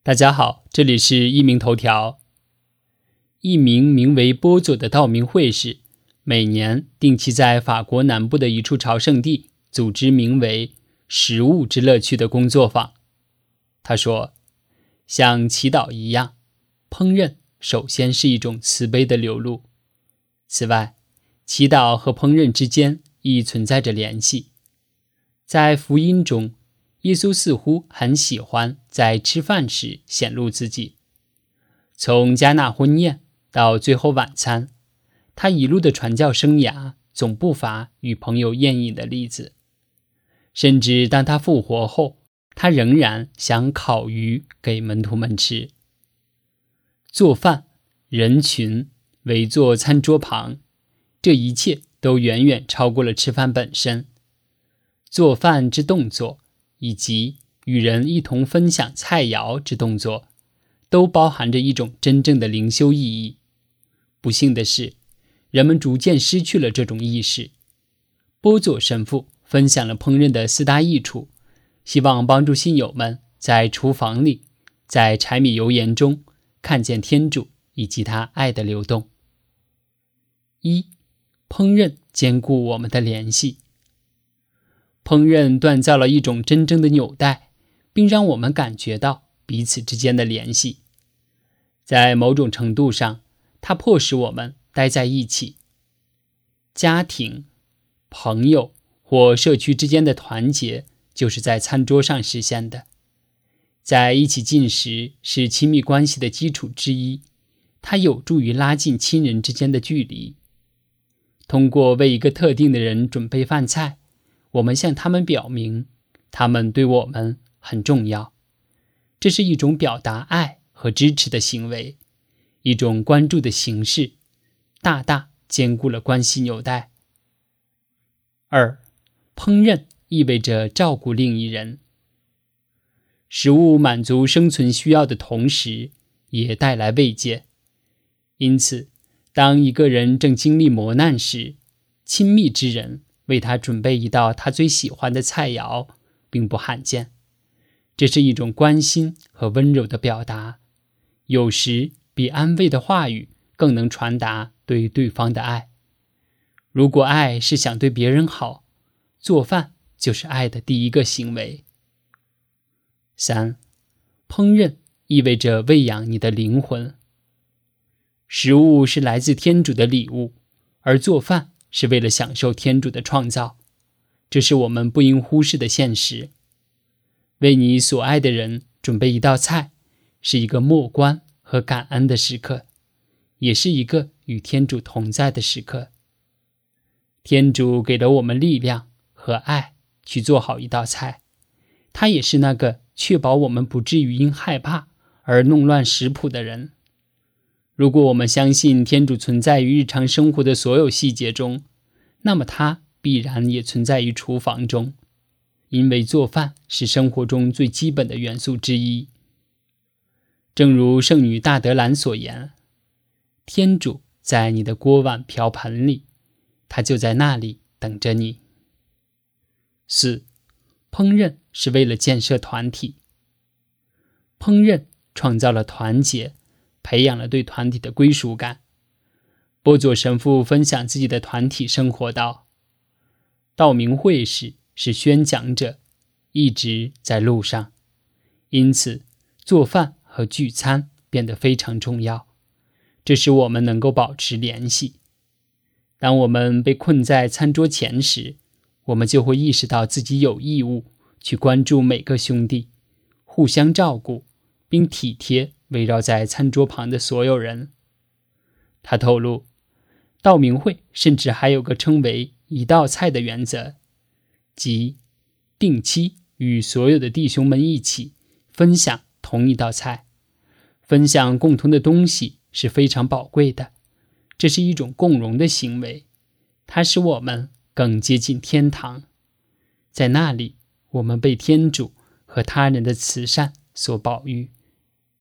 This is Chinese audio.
大家好，这里是一鸣头条。一名名为波佐的道明会士，每年定期在法国南部的一处朝圣地组织名为食物之乐趣的工作坊。他说，像祈祷一样，烹饪首先是一种慈悲的流露。此外，祈祷和烹饪之间亦存在着联系。在福音中，耶稣似乎很喜欢在吃饭时显露自己。从迦纳婚宴到最后晚餐，他一路的传教生涯总不乏与朋友宴饮的例子。甚至当他复活后，他仍然想烤鱼给门徒们吃。做饭、人群、围坐餐桌旁，这一切都远远超过了吃饭本身。做饭之动作以及与人一同分享菜肴之动作，都包含着一种真正的灵修意义。不幸的是，人们逐渐失去了这种意识。波佐神父分享了烹饪的4大益处，希望帮助信友们在厨房里，在柴米油盐中看见天主以及他爱的流动。1. 烹饪兼顾我们的联系。烹饪锻造了一种真正的纽带，并让我们感觉到彼此之间的联系。在某种程度上，它迫使我们待在一起。家庭、朋友或社区之间的团结就是在餐桌上实现的。在一起进食是亲密关系的基础之一，它有助于拉近亲人之间的距离。通过为一个特定的人准备饭菜，我们向他们表明，他们对我们很重要。这是一种表达爱和支持的行为，一种关注的形式，大大兼顾了关系纽带。2. 烹饪意味着照顾另一人。食物满足生存需要的同时，也带来慰藉。因此，当一个人正经历磨难时，亲密之人为他准备一道他最喜欢的菜肴，并不罕见。这是一种关心和温柔的表达，有时比安慰的话语更能传达对对方的爱。如果爱是想对别人好，做饭就是爱的第一个行为。3. 烹饪意味着喂养你的灵魂。食物是来自天主的礼物，而做饭是为了享受天主的创造，这是我们不应忽视的现实。为你所爱的人准备一道菜，是一个默观和感恩的时刻，也是一个与天主同在的时刻。天主给了我们力量和爱去做好一道菜，他也是那个确保我们不至于因害怕而弄乱食谱的人。如果我们相信天主存在于日常生活的所有细节中，那么他必然也存在于厨房中，因为做饭是生活中最基本的元素之一。正如圣女大德兰所言，天主在你的锅碗瓢盆里，他就在那里等着你。4. 烹饪是为了建设团体。烹饪创造了团结，培养了对团体的归属感。波佐神父分享自己的团体生活道，道明会士是宣讲者，一直在路上，因此做饭和聚餐变得非常重要，这使我们能够保持联系。当我们被困在餐桌前时，我们就会意识到自己有义务去关注每个兄弟，互相照顾，并体贴围绕在餐桌旁的所有人。他透露，道明会甚至还有个称为一道菜的原则，即定期与所有的弟兄们一起分享同一道菜。分享共同的东西是非常宝贵的，这是一种共荣的行为，它使我们更接近天堂。在那里，我们被天主和他人的慈善所保育。